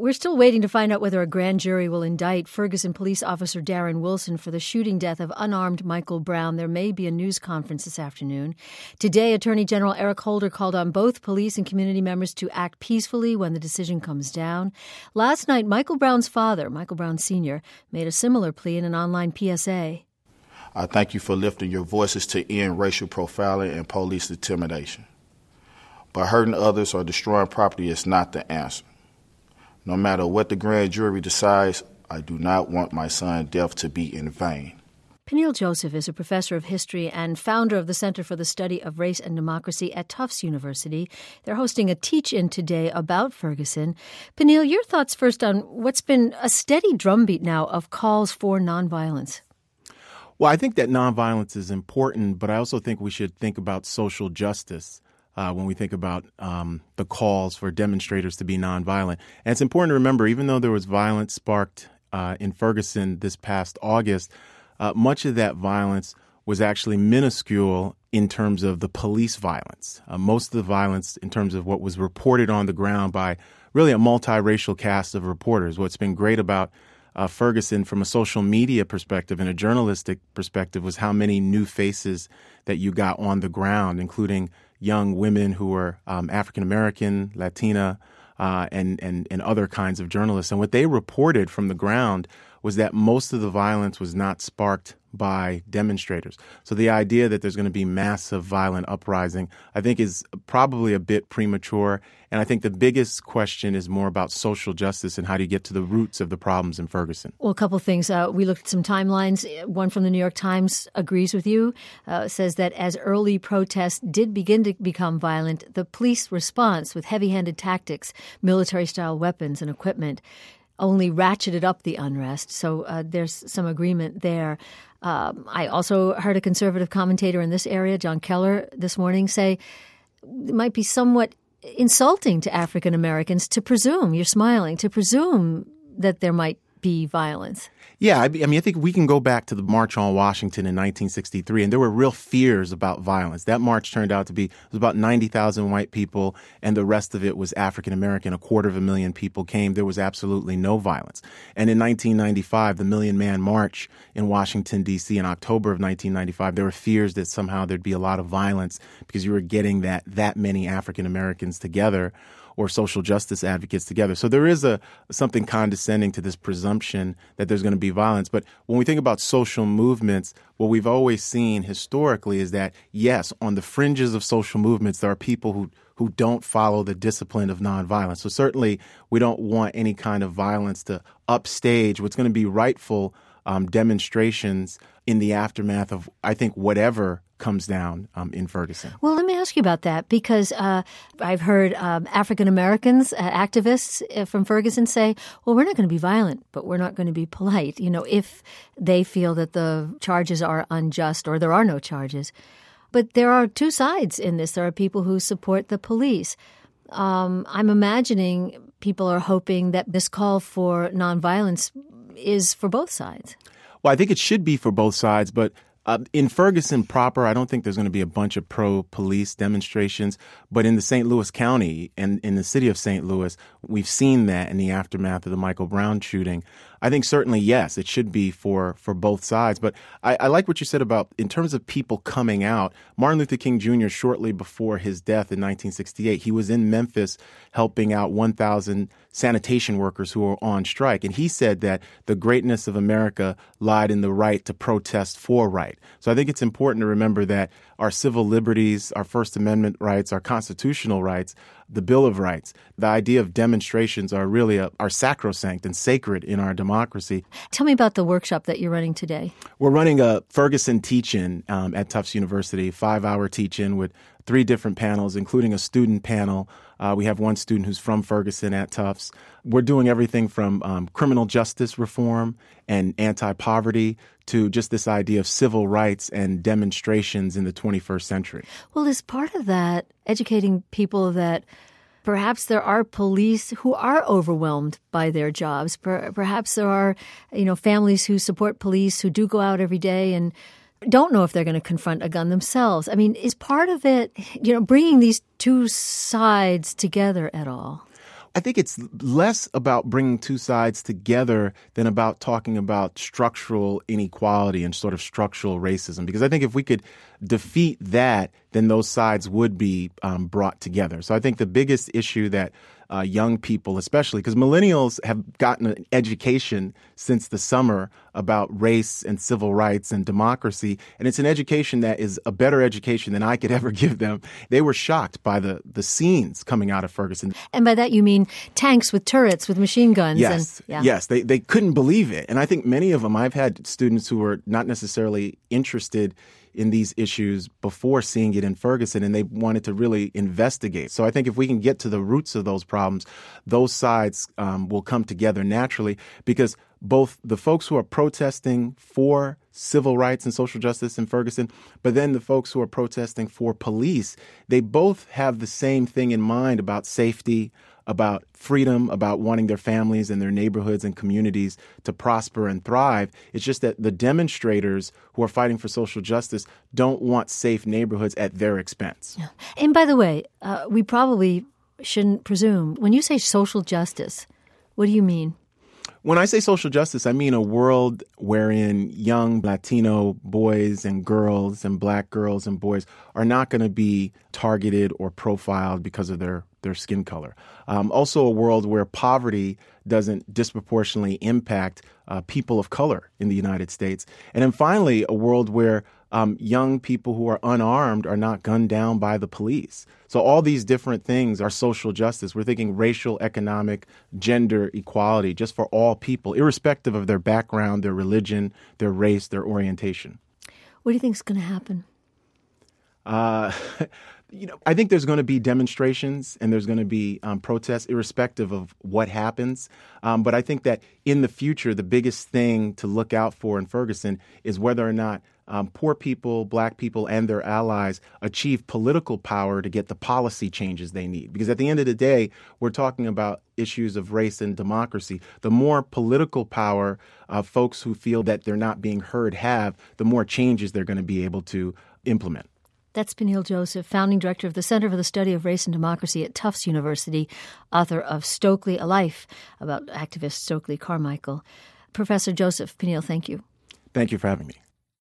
We're still waiting to find out whether a grand jury will indict Ferguson police officer Darren Wilson for the shooting death of unarmed Michael Brown. There may be a news conference this afternoon. Today, Attorney General Eric Holder called on both police and community members to act peacefully when the decision comes down. Last night, Michael Brown's father, Michael Brown Sr., made a similar plea in an online PSA. I thank you for lifting your voices to end racial profiling and police intimidation. But hurting others or destroying property is not the answer. No matter what the grand jury decides, I do not want my son's death to be in vain. Peniel Joseph is a professor of history and founder of the Center for the Study of Race and Democracy at Tufts University. They're hosting a teach-in today about Ferguson. Peniel, your thoughts first on what's been a steady drumbeat now of calls for nonviolence. Well, I think that nonviolence is important, but I also think we should think about social justice when we think about the calls for demonstrators to be nonviolent. And it's important to remember, even though there was violence sparked in Ferguson this past August, much of that violence was actually minuscule in terms of the police violence. Most of the violence in terms of what was reported on the ground by really a multiracial cast of reporters. What's been great about Ferguson from a social media perspective and a journalistic perspective was how many new faces that you got on the ground, including young women who were African-American, Latina, and other kinds of journalists. And what they reported from the ground was that most of the violence was not sparked by demonstrators. So the idea that there's going to be massive violent uprising, I think, is probably a bit premature. And I think the biggest question is more about social justice and how do you get to the roots of the problems in Ferguson. Well, a couple of things. We looked at some timelines. One from the New York Times agrees with you, says that as early protests did begin to become violent, the police response with heavy-handed tactics, military-style weapons and equipment, only ratcheted up the unrest. So there's some agreement there. I also heard a conservative commentator in this area, John Keller, this morning say it might be somewhat insulting to African Americans to presume, you're smiling, to presume that there might be violence. Yeah, I mean, I think we can go back to the March on Washington in 1963, and there were real fears about violence. That march turned out to be, it was about 90,000 white people, and the rest of it was African American. 250,000 people came. There was absolutely no violence. And in 1995, the Million Man March in Washington, D.C., in October of 1995, there were fears that somehow there'd be a lot of violence because you were getting that many African Americans together, or social justice advocates together. So there is something condescending to this presumption that there's going to be violence. But when we think about social movements, what we've always seen historically is that, yes, on the fringes of social movements, there are people who don't follow the discipline of nonviolence. So certainly we don't want any kind of violence to upstage what's going to be rightful demonstrations in the aftermath of, I think, whatever comes down in Ferguson. Well, let me ask you about that, because I've heard African Americans, activists from Ferguson say, well, we're not going to be violent, but we're not going to be polite, if they feel that the charges are unjust or there are no charges. But there are two sides in this. There are people who support the police. I'm imagining people are hoping that this call for nonviolence is for both sides. Well, I think it should be for both sides, but in Ferguson proper, I don't think there's going to be a bunch of pro-police demonstrations. But in the St. Louis County and in the city of St. Louis, we've seen that in the aftermath of the Michael Brown shooting. I think certainly, yes, it should be for both sides. But I like what you said about, in terms of people coming out, Martin Luther King Jr., shortly before his death in 1968, he was in Memphis helping out 1,000 sanitation workers who were on strike. And he said that the greatness of America lied in the right to protest for right. So I think it's important to remember that our civil liberties, our First Amendment rights, our constitutional rights, the Bill of Rights, the idea of demonstrations are really are sacrosanct and sacred in our democracy. Tell me about the workshop that you're running today. We're running a Ferguson teach-in at Tufts University, 5-hour teach-in with 3 different panels, including a student panel. We have one student who's from Ferguson at Tufts. We're doing everything from criminal justice reform and anti-poverty to just this idea of civil rights and demonstrations in the 21st century. Well, is part of that educating people that perhaps there are police who are overwhelmed by their jobs? Perhaps there are, families who support police who do go out every day and don't know if they're going to confront a gun themselves. I mean, is part of it, bringing these two sides together at all? I think it's less about bringing two sides together than about talking about structural inequality and sort of structural racism. Because I think if we could defeat that, then those sides would be brought together. So I think the biggest issue that young people, especially, because millennials have gotten an education since the summer about race and civil rights and democracy. And it's an education that is a better education than I could ever give them. They were shocked by the scenes coming out of Ferguson. And by that you mean tanks with turrets, with machine guns. Yes, yes. They couldn't believe it. And I think many of them, I've had students who were not necessarily interested in these issues before seeing it in Ferguson, and they wanted to really investigate. So I think if we can get to the roots of those problems, those sides will come together naturally, because both the folks who are protesting for civil rights and social justice in Ferguson, but then the folks who are protesting for police, they both have the same thing in mind about safety, about freedom, about wanting their families and their neighborhoods and communities to prosper and thrive. It's just that the demonstrators who are fighting for social justice don't want safe neighborhoods at their expense. Yeah. And by the way, we probably shouldn't presume. When you say social justice, what do you mean? When I say social justice, I mean a world wherein young Latino boys and girls and black girls and boys are not going to be targeted or profiled because of their skin color. Also a world where poverty doesn't disproportionately impact people of color in the United States. And then finally, a world where young people who are unarmed are not gunned down by the police. So all these different things are social justice. We're thinking racial, economic, gender equality, just for all people, irrespective of their background, their religion, their race, their orientation. What do you think is going to happen? I think there's going to be demonstrations and there's going to be protests irrespective of what happens. But I think that in the future, the biggest thing to look out for in Ferguson is whether or not poor people, black people, and their allies achieve political power to get the policy changes they need. Because at the end of the day, we're talking about issues of race and democracy. The more political power folks who feel that they're not being heard have, the more changes they're going to be able to implement. That's Peniel Joseph, founding director of the Center for the Study of Race and Democracy at Tufts University, author of Stokely, A Life, about activist Stokely Carmichael. Professor Joseph Peniel, thank you. Thank you for having me.